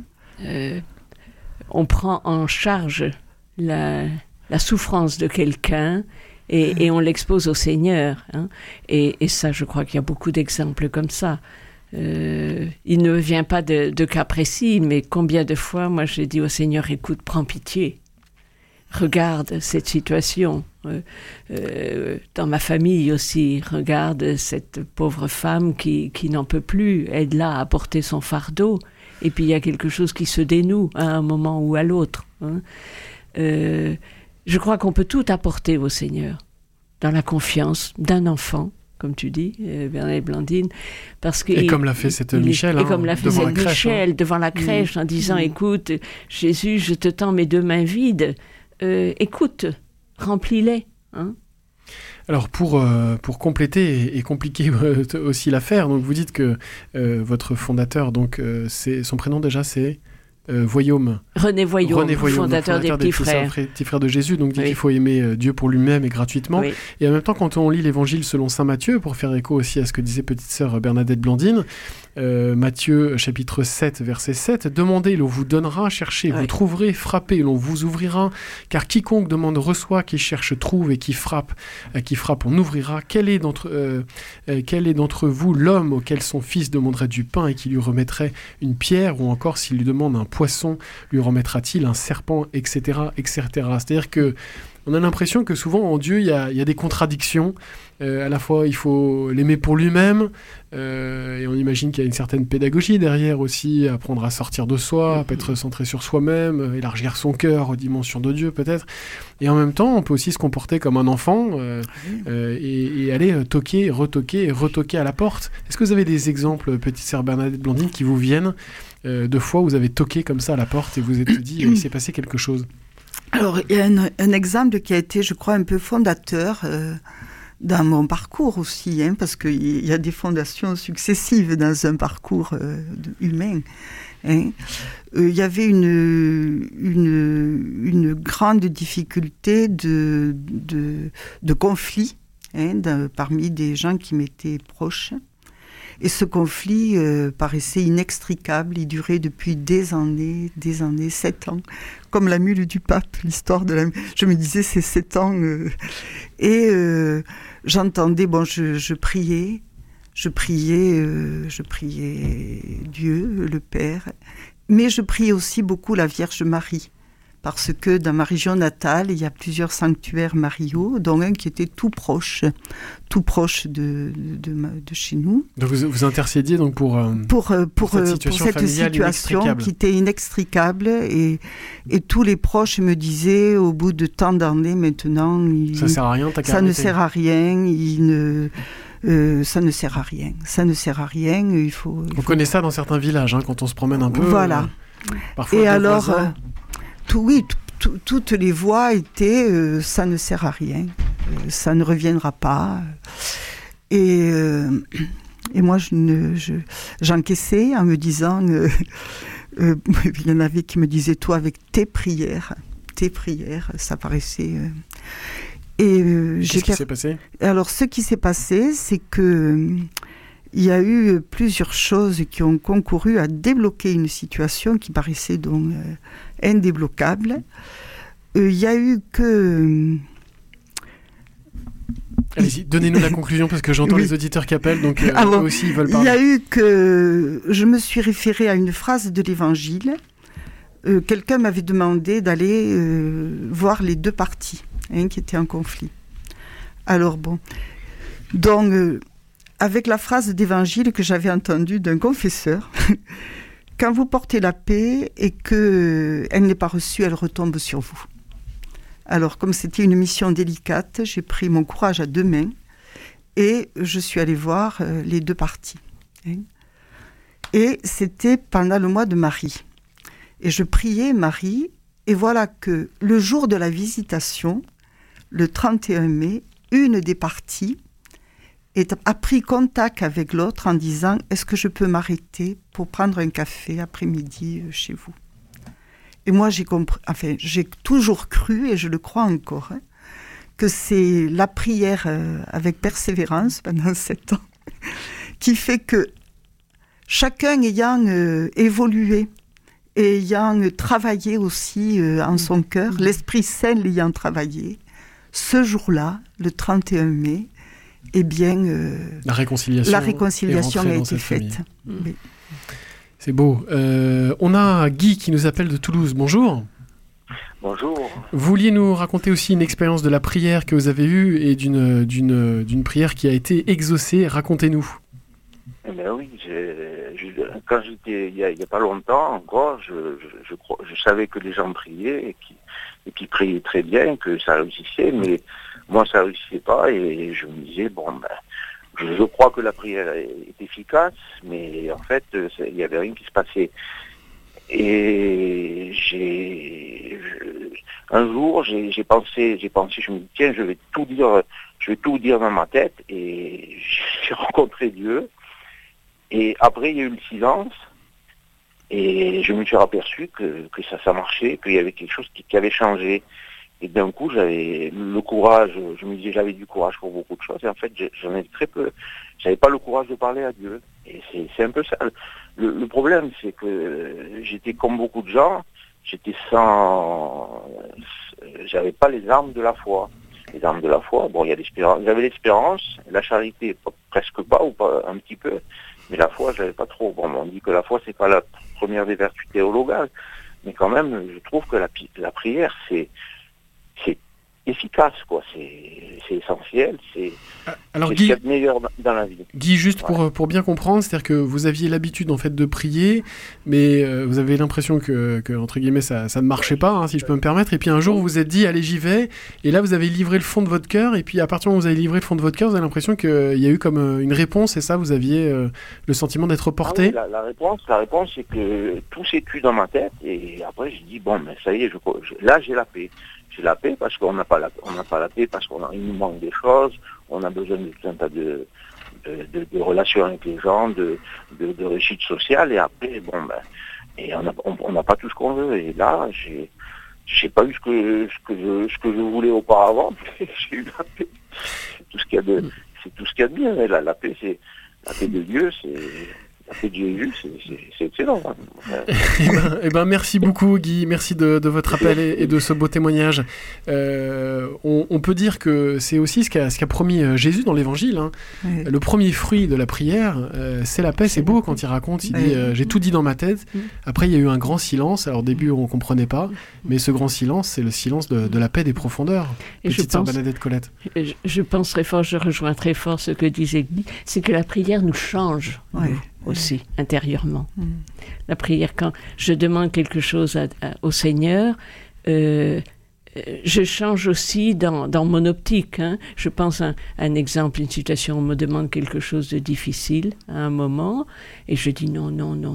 on prend en charge la souffrance de quelqu'un et on l'expose au Seigneur. Hein. Et ça, je crois qu'il y a beaucoup d'exemples comme ça. Il ne vient pas de cas précis, mais combien de fois, moi, j'ai dit au Seigneur, écoute, prends pitié. Regarde cette situation. Dans ma famille aussi, regarde cette pauvre femme qui n'en peut plus, aide-la à porter son fardeau, et puis il y a quelque chose qui se dénoue à un moment ou à l'autre. Hein. Je crois qu'on peut tout apporter au Seigneur, dans la confiance d'un enfant, comme tu dis, Bernadette Blandine, parce que... Et comme l'a fait cette Michel, devant la crèche, en disant, écoute, Jésus, je te tends mes deux mains vides, écoute, remplis-les. Hein. Alors pour compléter et compliquer aussi l'affaire, donc vous dites que votre fondateur, donc son prénom déjà c'est Voyaume. René Voyaume, fondateur des Petits Frères de Jésus, donc dit qu'il faut aimer Dieu pour lui-même et gratuitement. Oui. Et en même temps, quand on lit l'évangile selon saint Matthieu, pour faire écho aussi à ce que disait petite sœur Bernadette Blandine, Matthieu chapitre 7 verset 7, demandez, l'on vous donnera, cherchez, vous trouverez, frappez, l'on vous ouvrira, car quiconque demande reçoit, qui cherche trouve, et qui frappe on ouvrira. Quel est d'entre vous l'homme auquel son fils demanderait du pain et qui lui remettrait une pierre, ou encore s'il lui demande un poisson, lui remettra-t-il un serpent, etc., etc. C'est-à-dire que On a l'impression que souvent en Dieu, il y a des contradictions. À la fois, il faut l'aimer pour lui-même, et on imagine qu'il y a une certaine pédagogie derrière aussi, apprendre à sortir de soi, à être centré sur soi-même, élargir son cœur aux dimensions de Dieu peut-être. Et en même temps, on peut aussi se comporter comme un enfant et aller toquer, retoquer à la porte. Est-ce que vous avez des exemples, petite sœur Bernadette Blandine, qui vous viennent de fois où vous avez toqué comme ça à la porte et vous vous êtes dit il s'est passé quelque chose? Alors, il y a un exemple qui a été, je crois, un peu fondateur dans mon parcours aussi, parce qu'il y a des fondations successives dans un parcours humain. Il y avait une grande difficulté de conflit parmi des gens qui m'étaient proches. Et ce conflit paraissait inextricable. Il durait depuis des années, 7 ans. Comme la mule du pape, l'histoire de la mule. Je me disais, c'est 7 ans. Et j'entendais, je priais Dieu, le Père. Mais je priais aussi beaucoup la Vierge Marie. Parce que dans ma région natale, il y a plusieurs sanctuaires mariaux, dont un qui était tout proche de chez nous. Donc vous intercédiez donc pour cette situation qui était inextricable et tous les proches me disaient au bout de tant d'années maintenant, ça sert à rien, ça ne sert à rien, ça ne sert à rien. Il faut. On connaît ça dans certains villages quand on se promène un peu. Voilà. Parfois et alors. Toutes les voix étaient ça ne sert à rien, ça ne reviendra pas. Et moi, j'encaissais en me disant, il y en avait qui me disaient, toi, avec tes prières, ça paraissait. Qu'est-ce qui s'est passé ? Alors, ce qui s'est passé, c'est que il y a eu plusieurs choses qui ont concouru à débloquer une situation qui paraissait donc indébloquable. Il y a eu que... Allez-y, donnez-nous la conclusion parce que j'entends les auditeurs qui appellent, donc eux aussi ils veulent parler. Il y a eu que... Je me suis référée à une phrase de l'Évangile. Quelqu'un m'avait demandé d'aller voir les deux parties qui étaient en conflit. Alors bon, donc... avec la phrase d'évangile que j'avais entendue d'un confesseur, quand vous portez la paix et qu'elle n'est pas reçue, elle retombe sur vous. Alors, comme c'était une mission délicate, j'ai pris mon courage à 2 mains et je suis allée voir les deux parties. Et c'était pendant le mois de Marie. Et je priais Marie, et voilà que le jour de la visitation, le 31 mai, une des parties a pris contact avec l'autre en disant « Est-ce que je peux m'arrêter pour prendre un café après-midi chez vous ?» Et moi, j'ai toujours cru, et je le crois encore, que c'est la prière avec persévérance pendant 7 ans qui fait que chacun ayant évolué et ayant travaillé aussi en son cœur, l'Esprit Saint l'ayant travaillé, ce jour-là, le 31 mai, eh bien, la réconciliation a été faite. Oui. C'est beau. On a Guy qui nous appelle de Toulouse. Bonjour. Bonjour. Vous vouliez nous raconter aussi une expérience de la prière que vous avez eue et d'une prière qui a été exaucée. Racontez-nous. Eh bien oui, quand j'étais il y a pas longtemps encore, je savais que les gens priaient et qui priaient très bien, que ça réussissait, mais moi ça réussissait pas et je me disais je crois que la prière est efficace, mais en fait il y avait rien qui se passait. Et un jour j'ai pensé, je me dis tiens, je vais tout dire dans ma tête, et j'ai rencontré Dieu. Et après il y a eu le silence. Et je me suis aperçu que ça marchait, qu'il y avait quelque chose qui avait changé. Et d'un coup, j'avais le courage, je me disais j'avais du courage pour beaucoup de choses. Et en fait, j'en ai très peu. J'avais pas le courage de parler à Dieu. Et c'est un peu ça. Le problème, c'est que j'étais comme beaucoup de gens, j'avais pas les armes de la foi. Les armes de la foi, bon, il y a l'espérance. J'avais l'espérance, la charité, presque pas, ou pas un petit peu. Mais la foi, j'avais pas trop. Bon, on dit que la foi, c'est pas la première des vertus théologales, mais quand même, je trouve que la prière, c'est efficace, quoi. C'est essentiel, c'est Alors ce Guy, qu'il y a de meilleur dans la vie. Guy, juste pour bien comprendre, c'est-à-dire que vous aviez l'habitude en fait de prier, mais vous avez l'impression que entre guillemets ça ne marchait pas, hein, si je peux me permettre, et puis un jour vous vous êtes dit allez j'y vais, et là vous avez livré le fond de votre cœur, et puis à partir du moment où vous avez livré le fond de votre cœur, vous avez l'impression qu'il y a eu comme une réponse, et ça vous aviez le sentiment d'être porté. Ah oui, la réponse c'est que tout s'est tué dans ma tête, et après je dis bon ben ça y est, là j'ai la paix. J'ai la paix parce qu'on n'a pas la paix parce qu'il nous manque des choses, on a besoin de tout un tas de relations avec les gens, de réussite sociale, et après bon ben et on n'a pas tout ce qu'on veut, et là j'ai pas eu ce que je voulais auparavant, mais j'ai eu la paix. C'est tout ce qu'il y a de bien, la paix, c'est la paix de Dieu, c'est la paix de Jésus, c'est excellent. Eh ben, merci beaucoup Guy, merci de votre appel et de ce beau témoignage. On peut dire que c'est aussi ce qu'a promis Jésus dans l'Évangile. Hein. Oui. Le premier fruit de la prière, c'est la paix. C'est beau quand il raconte, il dit j'ai tout dit dans ma tête. Après il y a eu un grand silence. Alors au début on ne comprenait pas, mais ce grand silence, c'est le silence de la paix des profondeurs. Petite sœur Bernadette Colette. Je pense très fort, je rejoins très fort ce que disait Guy, c'est que la prière nous change. Oui. Aussi, intérieurement. La prière, quand je demande quelque chose au Seigneur, je change aussi dans mon optique. Hein. Je pense à un exemple, une situation où on me demande quelque chose de difficile à un moment, et je dis non.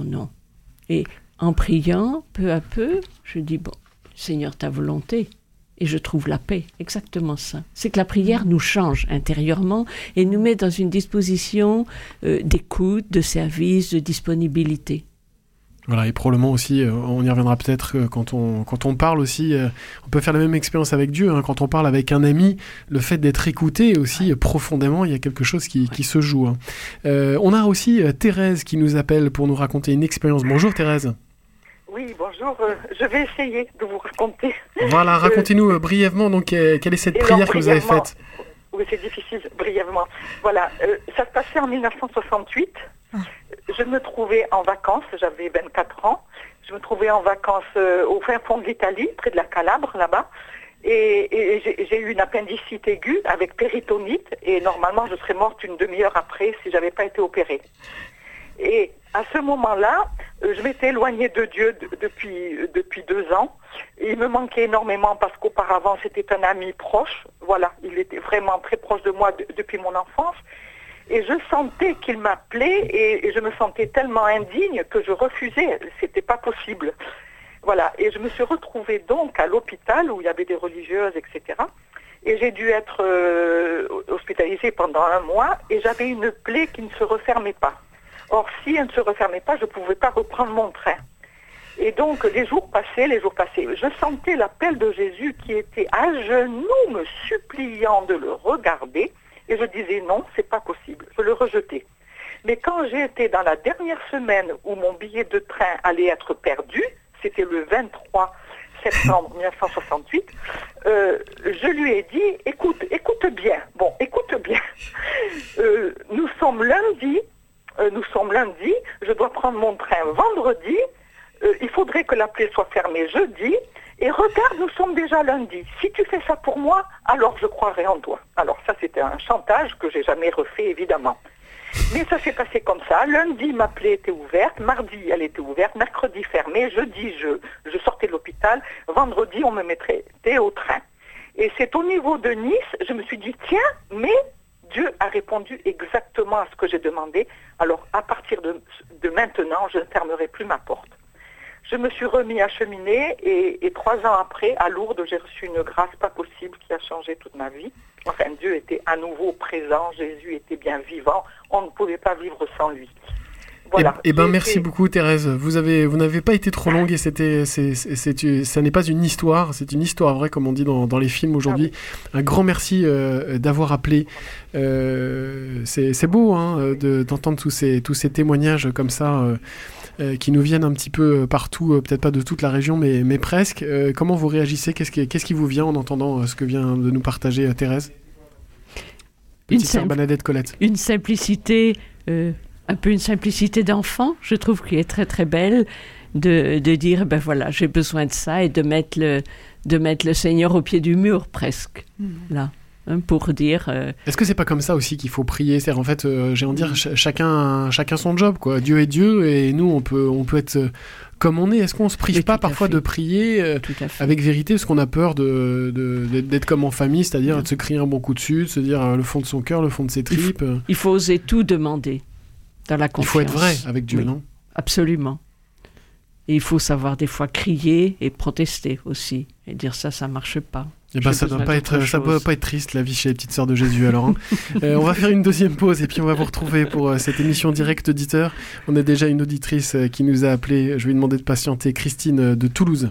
Et en priant, peu à peu, je dis bon, Seigneur, ta volonté. Et je trouve la paix, exactement ça. C'est que la prière nous change intérieurement et nous met dans une disposition d'écoute, de service, de disponibilité. Voilà, et probablement aussi, on y reviendra peut-être quand on parle aussi, on peut faire la même expérience avec Dieu, hein, quand on parle avec un ami, le fait d'être écouté aussi profondément, il y a quelque chose qui se joue. Hein. On a aussi Thérèse qui nous appelle pour nous raconter une expérience. Bonjour Thérèse. Oui, bonjour. Je vais essayer de vous raconter. Voilà, racontez-nous brièvement donc quelle est cette prière que vous avez faite. Oui, c'est difficile, brièvement. Voilà, ça se passait en 1968. Je me trouvais en vacances, j'avais 24 ans. Je me trouvais en vacances au fin fond de l'Italie, près de la Calabre, là-bas. Et j'ai eu une appendicite aiguë avec péritonite. Et normalement, je serais morte une demi-heure après si je n'avais pas été opérée. Et à ce moment-là, je m'étais éloignée de Dieu depuis 2 ans. Et il me manquait énormément parce qu'auparavant, c'était un ami proche. Voilà, il était vraiment très proche de moi depuis mon enfance. Et je sentais qu'il m'appelait et je me sentais tellement indigne que je refusais. C'était pas possible. Voilà, et je me suis retrouvée donc à l'hôpital où il y avait des religieuses, etc. Et j'ai dû être hospitalisée pendant 1 mois et j'avais une plaie qui ne se refermait pas. Or, si elle ne se refermait pas, je ne pouvais pas reprendre mon train. Et donc, les jours passaient. Je sentais l'appel de Jésus qui était à genoux, me suppliant de le regarder. Et je disais non, c'est pas possible. Je le rejetais. Mais quand j'ai été dans la dernière semaine où mon billet de train allait être perdu, c'était le 23 septembre 1968, je lui ai dit, écoute bien. Bon, écoute bien. Nous sommes lundi, je dois prendre mon train vendredi, il faudrait que la plaie soit fermée jeudi, et regarde, nous sommes déjà lundi. Si tu fais ça pour moi, alors je croirai en toi. Alors ça, c'était un chantage que j'ai jamais refait, évidemment. Mais ça s'est passé comme ça. Lundi, ma plaie était ouverte. Mardi, elle était ouverte. Mercredi, fermée. Jeudi, je sortais de l'hôpital. Vendredi, on me mettrait au train. Et c'est au niveau de Nice, je me suis dit, tiens, mais Dieu a répondu exactement à ce que j'ai demandé. Alors, à partir de maintenant, je ne fermerai plus ma porte. Je me suis remis à cheminer et 3 ans après, à Lourdes, j'ai reçu une grâce pas possible qui a changé toute ma vie. Enfin, Dieu était à nouveau présent, Jésus était bien vivant, on ne pouvait pas vivre sans lui. Voilà. Merci beaucoup Thérèse. Vous n'avez pas été trop longue et ça n'est pas une histoire, c'est une histoire vraie comme on dit dans les films aujourd'hui. Ah oui. Un grand merci d'avoir appelé. C'est beau d'entendre tous ces témoignages comme ça qui nous viennent un petit peu partout, peut-être pas de toute la région mais presque. Comment vous réagissez ? Qu'est-ce qui vous vient en entendant ce que vient de nous partager Thérèse ? Petite sœur Bernadette Colette. Une simplicité... un peu une simplicité d'enfant, je trouve, qui est très très belle, de dire, ben voilà, j'ai besoin de ça, et de mettre de mettre le Seigneur au pied du mur, presque, là. Pour dire... Est-ce que c'est pas comme ça aussi qu'il faut prier? C'est-à-dire, en fait, j'ai envie de dire, chacun son job, quoi. Dieu est Dieu, et nous, on peut être comme on est. Est-ce qu'on se prive pas parfois de prier avec vérité, parce qu'on a peur d'être comme en famille, c'est-à-dire de se crier un bon coup dessus, de se dire le fond de son cœur, le fond de ses tripes? Il faut oser tout demander, dans la confiance. Il faut être vrai avec Dieu, non? Absolument. Et il faut savoir des fois crier et protester aussi, et dire ça marche pas. Eh ben, ça doit pas être triste, la vie chez les petites sœurs de Jésus, alors. On va faire une deuxième pause et puis on va vous retrouver pour cette émission Direct Auditeur. On a déjà une auditrice qui nous a appelé. Je vais lui demander de patienter. Christine de Toulouse.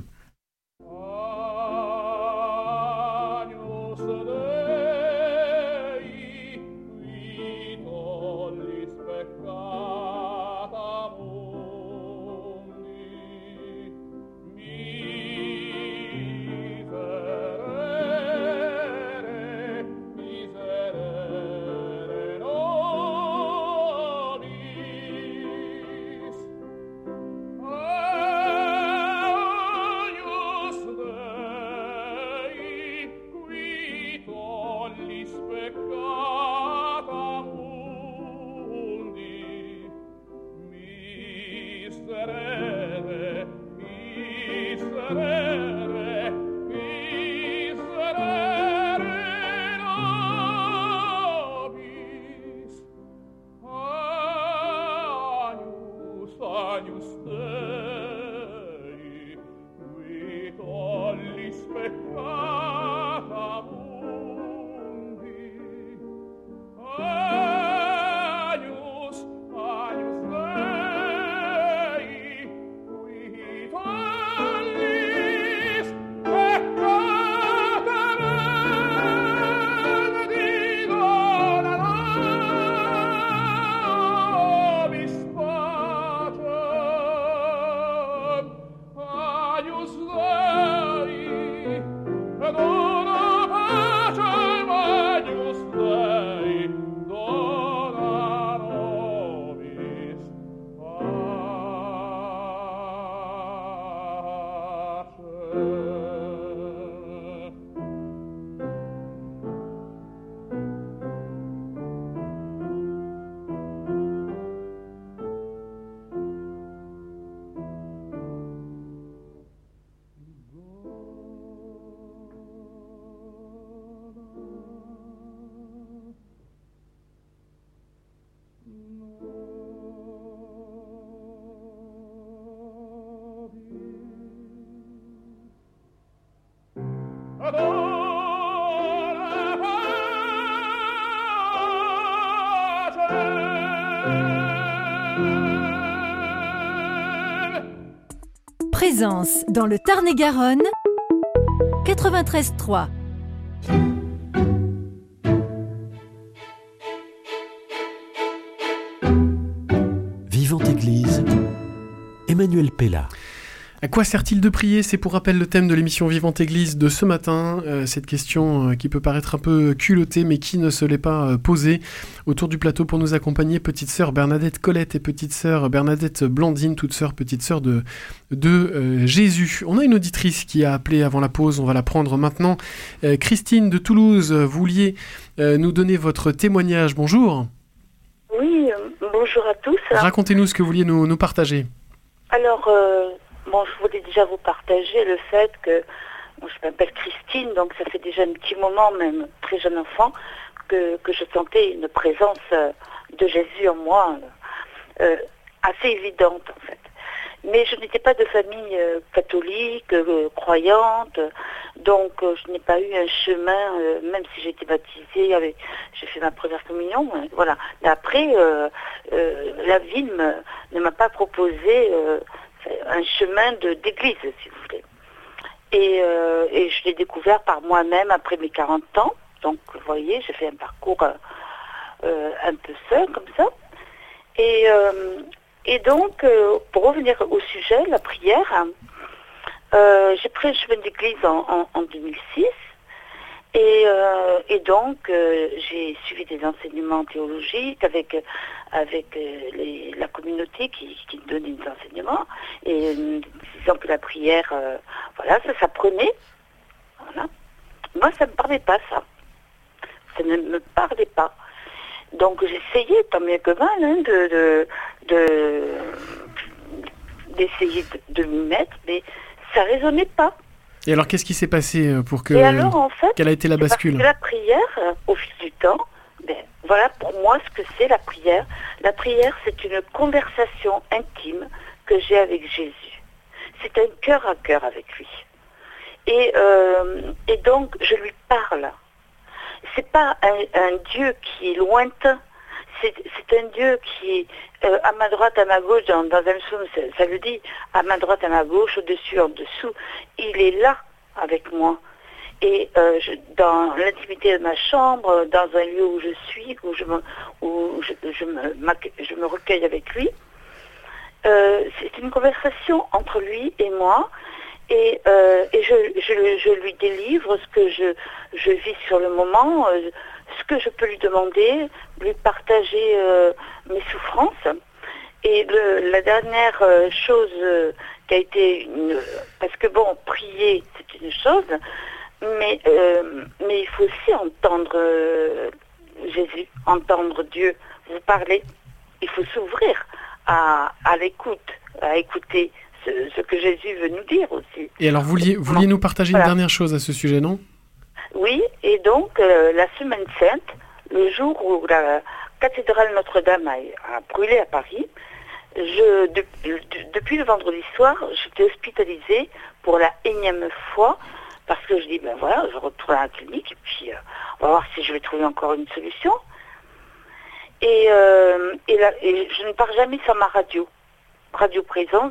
Présence dans le Tarn-et-Garonne, 93.3. Vivante Église, Emmanuel Pella. À quoi sert-il de prier? C'est pour rappel le thème de l'émission Vivante Église de ce matin. Cette question qui peut paraître un peu culottée, mais qui ne se l'est pas posée. Autour du plateau pour nous accompagner, petite sœur Bernadette Colette et petite sœur Bernadette Blandine, toute sœur, petite sœur de Jésus. On a une auditrice qui a appelé avant la pause, on va la prendre maintenant. Christine de Toulouse, vous vouliez nous donner votre témoignage. Bonjour. Oui, bonjour à tous. Racontez-nous ce que vous vouliez nous partager. Alors, je voulais déjà vous partager le fait que je m'appelle Christine, donc ça fait déjà un petit moment, même très jeune enfant, que je sentais une présence de Jésus en moi assez évidente en fait. Mais je n'étais pas de famille catholique, croyante, donc je n'ai pas eu un chemin, même si j'ai été baptisée, j'ai fait ma première communion, voilà. Mais après, la vie ne m'a pas proposé un chemin d'église, si vous voulez. Et je l'ai découvert par moi-même après mes 40 ans. Donc, vous voyez, j'ai fait un parcours un peu seul, comme ça. Et donc, pour revenir au sujet, la prière, j'ai pris le chemin d'église en 2006. Et donc, j'ai suivi des enseignements théologiques avec la communauté qui donnait des enseignements, et disant que la prière, voilà, ça s'apprenait. Voilà. Moi, ça ne me parlait pas, ça. Ça ne me parlait pas. Donc j'essayais, tant bien que mal, d'essayer de m'y mettre, mais ça ne résonnait pas. Et alors, qu'est-ce qui s'est passé pour que... Et alors, en fait, quelle a été la bascule? parce que la prière, au fil du temps, voilà pour moi ce que c'est la prière. La prière, c'est une conversation intime que j'ai avec Jésus. C'est un cœur à cœur avec lui. Et donc, je lui parle. C'est pas un Dieu qui est lointain. C'est un Dieu qui est à ma droite, à ma gauche, dans un psaume, ça le dit, à ma droite, à ma gauche, au-dessus, en dessous. Il est là avec moi. Et dans l'intimité de ma chambre, dans un lieu où je suis, où je me recueille avec lui, c'est une conversation entre lui et moi. Et je lui délivre ce que je vis sur le moment, ce que je peux lui demander, lui partager mes souffrances. Et la dernière chose qui a été parce que bon, prier c'est une chose, mais il faut aussi entendre Jésus, entendre Dieu vous parler. Il faut s'ouvrir à l'écoute, à écouter ce que Jésus veut nous dire aussi. Et alors, vouliez nous partager une dernière chose à ce sujet, non? Oui, et donc, la Semaine Sainte, le jour où la cathédrale Notre-Dame a brûlé à Paris, depuis le vendredi soir, j'étais hospitalisée pour la énième fois, parce que je dis, ben voilà, je retourne à la clinique, et puis on va voir si je vais trouver encore une solution. Et je ne pars jamais sans ma radio. Radio Présence,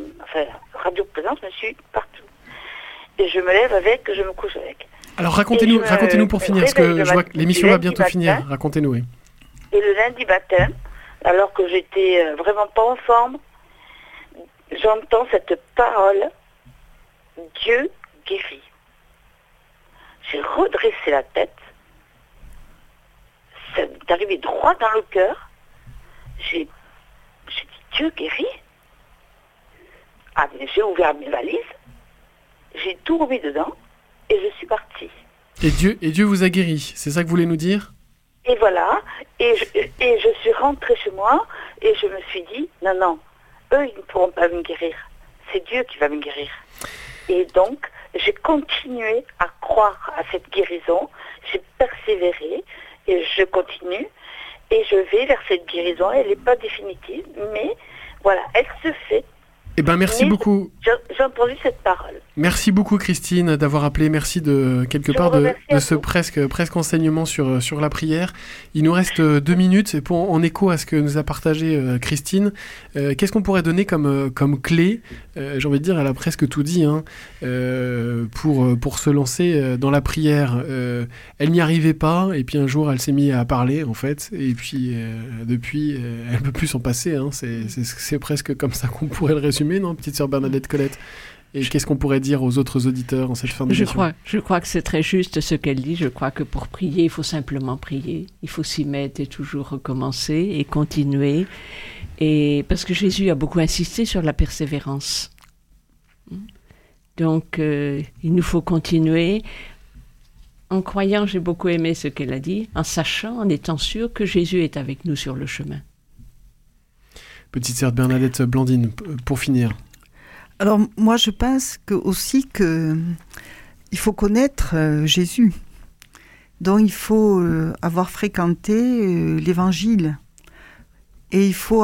je suis partout. Et je me lève avec, je me couche avec. Alors racontez-nous pour finir, parce que je vois que l'émission va bientôt finir. Racontez-nous, oui. Et le lundi matin, alors que j'étais vraiment pas en forme, j'entends cette parole, Dieu guérit. J'ai redressé la tête, ça m'est arrivé droit dans le cœur, j'ai dit, Dieu guérit. Ah, j'ai ouvert mes valises, j'ai tout remis dedans et je suis partie. Et Dieu vous a guéri, c'est ça que vous voulez nous dire? Et voilà, et je suis rentrée chez moi et je me suis dit, non, eux ils ne pourront pas me guérir, c'est Dieu qui va me guérir. Et donc, j'ai continué à croire à cette guérison, j'ai persévéré et je continue et je vais vers cette guérison. Elle n'est pas définitive, mais voilà, elle se fait. Eh ben, merci beaucoup. J'ai entendu cette parole. Merci beaucoup, Christine, d'avoir appelé. Merci de ce presque enseignement sur la prière. Il nous reste 2 minutes en écho à ce que nous a partagé Christine. Qu'est-ce qu'on pourrait donner comme clé? J'ai envie de dire, elle a presque tout dit, pour se lancer dans la prière. Elle n'y arrivait pas, et puis un jour, elle s'est mise à parler, en fait, et puis depuis, elle ne peut plus s'en passer. C'est presque comme ça qu'on pourrait le résumer, non, petite sœur Bernadette Colette? Et qu'est-ce qu'on pourrait dire aux autres auditeurs en cette fin d'émission? Je crois que c'est très juste ce qu'elle dit. Je crois que pour prier, il faut simplement prier. Il faut s'y mettre et toujours recommencer et continuer. Et parce que Jésus a beaucoup insisté sur la persévérance. Donc, il nous faut continuer en croyant, j'ai beaucoup aimé ce qu'elle a dit, en sachant, en étant sûr que Jésus est avec nous sur le chemin. Petite sœur Bernadette Blandine, pour finir. Alors, moi, je pense aussi qu'il faut connaître Jésus. Donc, il faut avoir fréquenté l'Évangile. Et il faut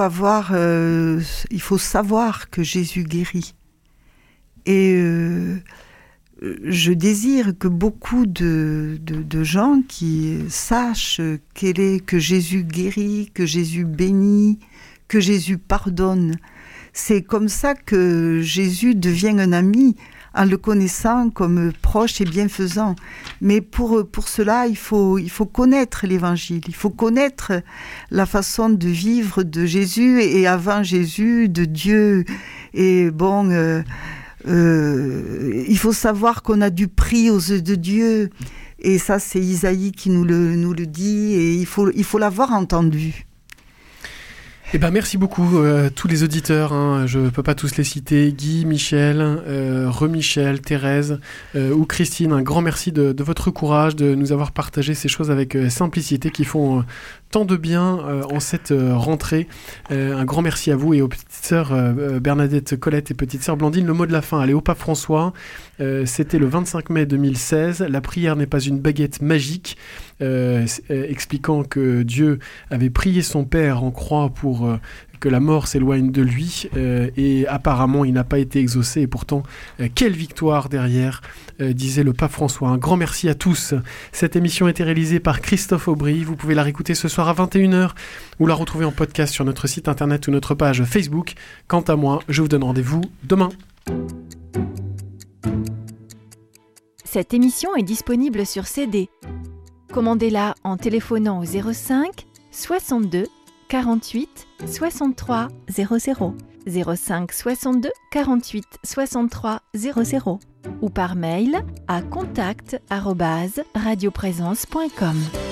savoir que Jésus guérit. Et je désire que beaucoup de gens qui sachent que Jésus guérit, que Jésus bénit, que Jésus pardonne. C'est comme ça que Jésus devient un ami, en le connaissant comme proche et bienfaisant. Mais pour cela, il faut connaître l'Évangile, il faut connaître la façon de vivre de Jésus et avant Jésus, de Dieu. Et bon, il faut savoir qu'on a du prix aux yeux de Dieu. Et ça, c'est Isaïe qui nous le dit, et il faut l'avoir entendu. Eh ben, merci beaucoup tous les auditeurs, hein. Je ne peux pas tous les citer, Guy, Michel, Remichel, Thérèse ou Christine. Un grand merci de votre courage, de nous avoir partagé ces choses avec simplicité qui font tant de bien en cette rentrée. Un grand merci à vous et aux petites sœurs Bernadette, Colette et petite sœur Blandine. Le mot de la fin, allez au pape François. C'était le 25 mai 2016. La prière n'est pas une baguette magique, expliquant que Dieu avait prié son Père en croix pour que la mort s'éloigne de lui, et apparemment il n'a pas été exaucé, et pourtant quelle victoire derrière, disait le pape François. Un grand merci à tous. Cette émission a été réalisée par Christophe Aubry. Vous pouvez la réécouter ce soir à 21h ou la retrouver en podcast sur notre site internet ou notre page Facebook. Quant à moi, je vous donne rendez-vous demain. Cette émission est disponible sur CD. Commandez-la en téléphonant au 05 62 48 63 00, 05 62 48 63 00 ou par mail à contact@radioprésence.com.